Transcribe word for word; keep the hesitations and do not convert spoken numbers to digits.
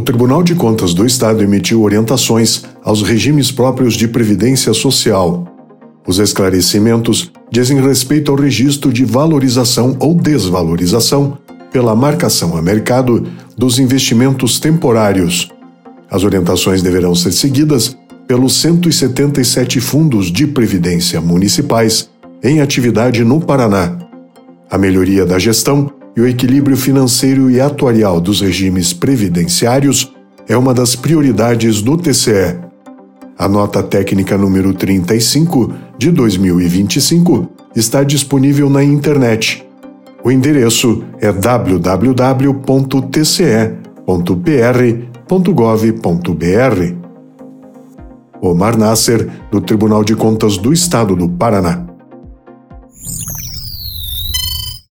Tribunal de Contas do Estado emitiu orientações aos regimes próprios de previdência social. Os esclarecimentos dizem respeito ao registro de valorização ou desvalorização pela marcação a mercado dos investimentos temporários. As orientações deverão ser seguidas pelos cento e setenta e sete fundos de previdência municipais em atividade no Paraná. A melhoria da gestão e o equilíbrio financeiro e atuarial dos regimes previdenciários é uma das prioridades do T C E. A nota técnica número trinta e cinco de dois mil e vinte e cinco está disponível na internet. O endereço é w w w ponto t c e ponto p r ponto gov ponto b r. Omar Nasser, do Tribunal de Contas do Estado do Paraná.